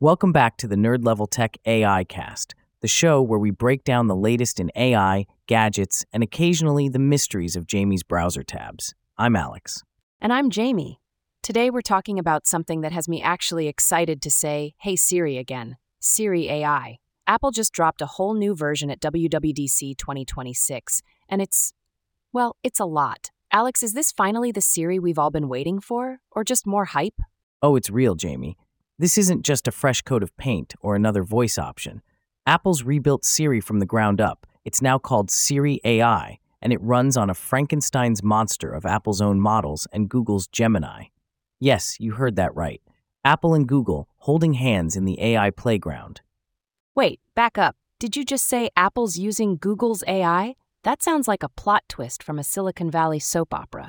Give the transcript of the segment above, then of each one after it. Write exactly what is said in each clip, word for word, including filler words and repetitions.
Welcome back to the Nerd Level Tech A I Cast, the show where we break down the latest in A I, gadgets, and occasionally the mysteries of Jamie's browser tabs. I'm Alex. And I'm Jamie. Today we're talking about something that has me actually excited to say, "Hey Siri" again, Siri A I. Apple just dropped a whole new version at W W D C twenty twenty-six, and it's, well, it's a lot. Alex, is this finally the Siri we've all been waiting for, or just more hype? Oh, it's real, Jamie. This isn't just a fresh coat of paint or another voice option. Apple's rebuilt Siri from the ground up. It's now called Siri A I, and it runs on a Frankenstein's monster of Apple's own models and Google's Gemini. Yes, you heard that right. Apple and Google holding hands in the A I playground. Wait, back up. Did you just say Apple's using Google's A I? That sounds like a plot twist from a Silicon Valley soap opera.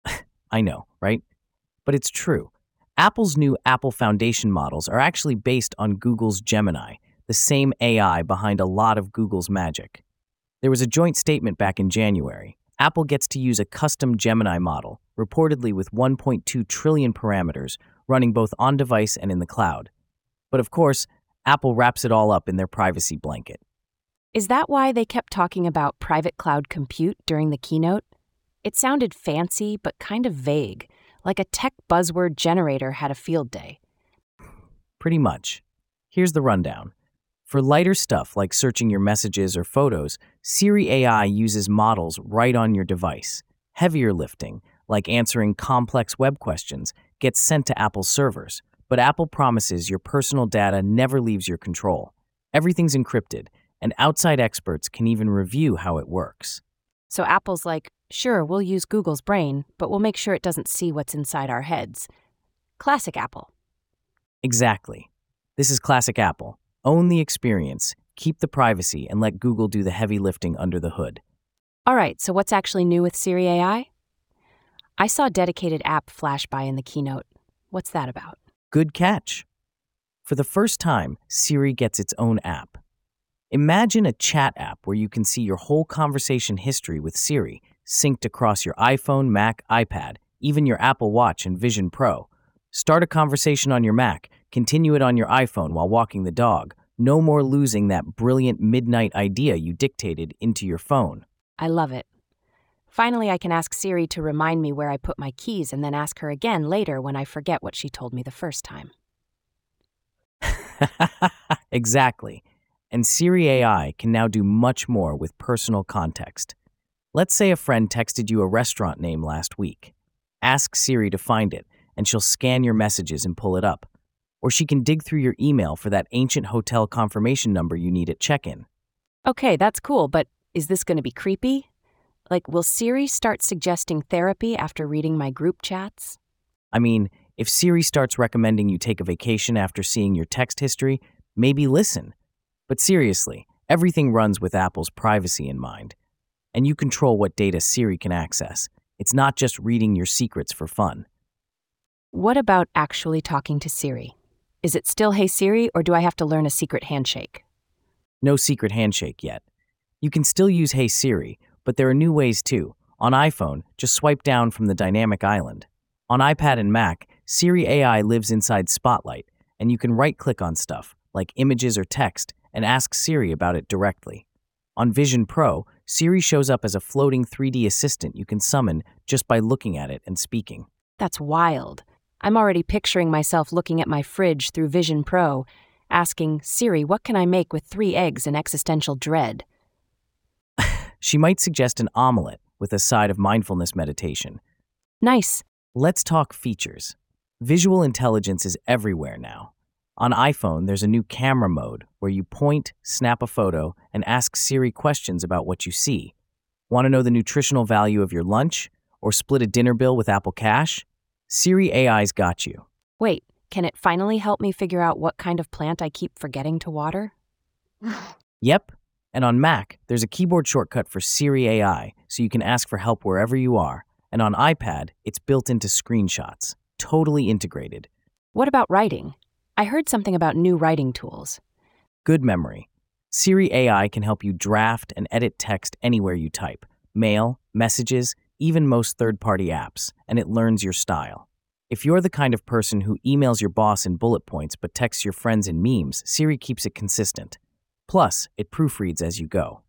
I know, right? But it's true. Apple's new Apple Foundation models are actually based on Google's Gemini, the same A I behind a lot of Google's magic. There was a joint statement back in January. Apple gets to use a custom Gemini model, reportedly with one point two trillion parameters, running both on-device and in the cloud. But of course, Apple wraps it all up in their privacy blanket. Is that why they kept talking about private cloud compute during the keynote? It sounded fancy, but kind of vague, like a tech buzzword generator had a field day. Pretty much. Here's the rundown. For lighter stuff like searching your messages or photos, Siri A I uses models right on your device. Heavier lifting, like answering complex web questions, gets sent to Apple's servers, but Apple promises your personal data never leaves your control. Everything's encrypted, and outside experts can even review how it works. So Apple's like, sure, we'll use Google's brain, but we'll make sure it doesn't see what's inside our heads. Classic Apple. Exactly. This is classic Apple. Own the experience, keep the privacy, and let Google do the heavy lifting under the hood. All right, so what's actually new with Siri A I? I saw a dedicated app flash by in the keynote. What's that about? Good catch. For the first time, Siri gets its own app. Imagine a chat app where you can see your whole conversation history with Siri, synced across your iPhone, Mac, iPad, even your Apple Watch and Vision Pro. Start a conversation on your Mac, continue it on your iPhone while walking the dog. No more losing that brilliant midnight idea you dictated into your phone. I love it. Finally, I can ask Siri to remind me where I put my keys and then ask her again later when I forget what she told me the first time. Exactly. And Siri A I can now do much more with personal context. Let's say a friend texted you a restaurant name last week. Ask Siri to find it, and she'll scan your messages and pull it up. Or she can dig through your email for that ancient hotel confirmation number you need at check-in. Okay, that's cool, but is this going to be creepy? Like, will Siri start suggesting therapy after reading my group chats? I mean, if Siri starts recommending you take a vacation after seeing your text history, maybe listen. But seriously, everything runs with Apple's privacy in mind. And you control what data Siri can access. It's not just reading your secrets for fun. What about actually talking to Siri? Is it still Hey Siri, or do I have to learn a secret handshake? No secret handshake yet. You can still use Hey Siri, but there are new ways too. On iPhone, just swipe down from the dynamic island. On iPad and Mac, Siri A I lives inside Spotlight, and you can right-click on stuff, like images or text, and ask Siri about it directly. On Vision Pro, Siri shows up as a floating three D assistant you can summon just by looking at it and speaking. That's wild. I'm already picturing myself looking at my fridge through Vision Pro, asking, Siri, what can I make with three eggs and existential dread? She might suggest an omelet with a side of mindfulness meditation. Nice. Let's talk features. Visual intelligence is everywhere now. On iPhone, there's a new camera mode where you point, snap a photo, and ask Siri questions about what you see. Want to know the nutritional value of your lunch? Or split a dinner bill with Apple Cash? Siri A I's got you. Wait, can it finally help me figure out what kind of plant I keep forgetting to water? Yep. And on Mac, there's a keyboard shortcut for Siri A I, so you can ask for help wherever you are. And on iPad, it's built into screenshots. Totally integrated. What about writing? I heard something about new writing tools. Good memory. Siri A I can help you draft and edit text anywhere you type. Mail, messages, even most third-party apps, and it learns your style. If you're the kind of person who emails your boss in bullet points but texts your friends in memes, Siri keeps it consistent. Plus, it proofreads as you go.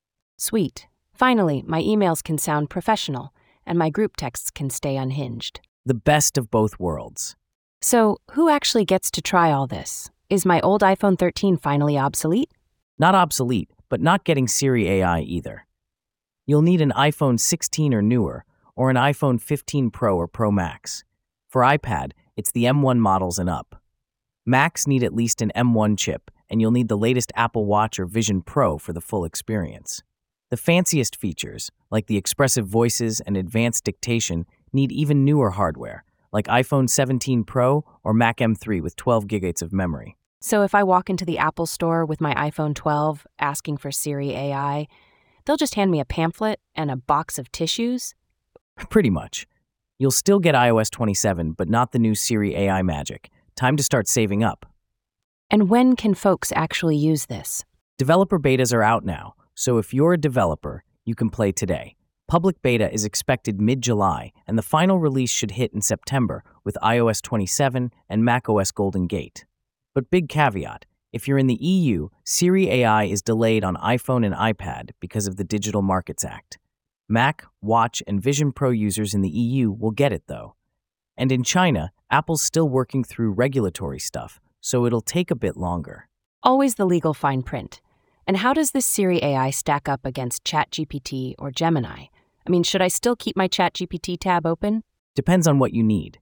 Sweet. Finally, my emails can sound professional, and my group texts can stay unhinged. The best of both worlds. So, who actually gets to try all this? Is my old iPhone thirteen finally obsolete? Not obsolete, but not getting Siri A I either. You'll need an iPhone sixteen or newer, or an iPhone fifteen Pro or Pro Max. For iPad, it's the M one models and up. Macs need at least an M one chip, and you'll need the latest Apple Watch or Vision Pro for the full experience. The fanciest features, like the expressive voices and advanced dictation, need even newer hardware, like iPhone seventeen Pro or Mac M three with twelve gigabytes of memory. So if I walk into the Apple store with my iPhone twelve asking for Siri A I, they'll just hand me a pamphlet and a box of tissues? Pretty much. You'll still get i O S twenty-seven, but not the new Siri A I magic. Time to start saving up. And when can folks actually use this? Developer betas are out now, so if you're a developer, you can play today. Public beta is expected mid-July, and the final release should hit in September with i O S twenty-seven and macOS Golden Gate. But big caveat, if you're in the E U, Siri A I is delayed on iPhone and iPad because of the Digital Markets Act. Mac, Watch, and Vision Pro users in the E U will get it, though. And in China, Apple's still working through regulatory stuff, so it'll take a bit longer. Always the legal fine print. And how does this Siri A I stack up against ChatGPT or Gemini? I mean, should I still keep my ChatGPT tab open? Depends on what you need.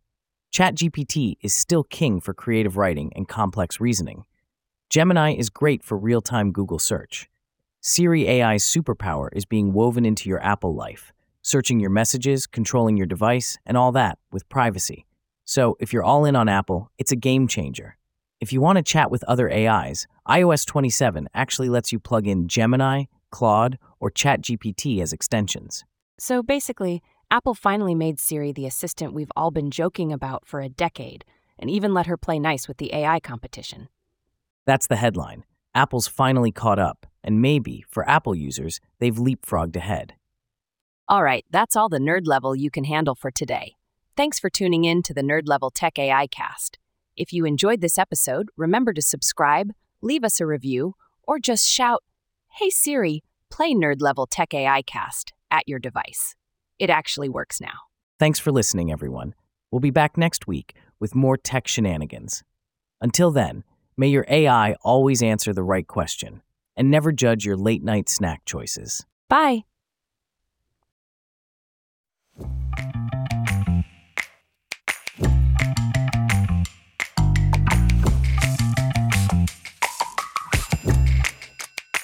ChatGPT is still king for creative writing and complex reasoning. Gemini is great for real-time Google search. Siri A I's superpower is being woven into your Apple life, searching your messages, controlling your device, and all that with privacy. So if you're all in on Apple, it's a game changer. If you want to chat with other A Is, i O S twenty-seven actually lets you plug in Gemini, Claude, or ChatGPT as extensions. So basically, Apple finally made Siri the assistant we've all been joking about for a decade, and even let her play nice with the A I competition. That's the headline. Apple's finally caught up, and maybe, for Apple users, they've leapfrogged ahead. All right, that's all the nerd level you can handle for today. Thanks for tuning in to the Nerd Level Tech A I Cast. If you enjoyed this episode, remember to subscribe, leave us a review, or just shout, "Hey Siri, play Nerd Level Tech A I Cast" at your device. It actually works now. Thanks for listening, everyone. We'll be back next week with more tech shenanigans. Until then, may your A I always answer the right question and never judge your late-night snack choices. Bye.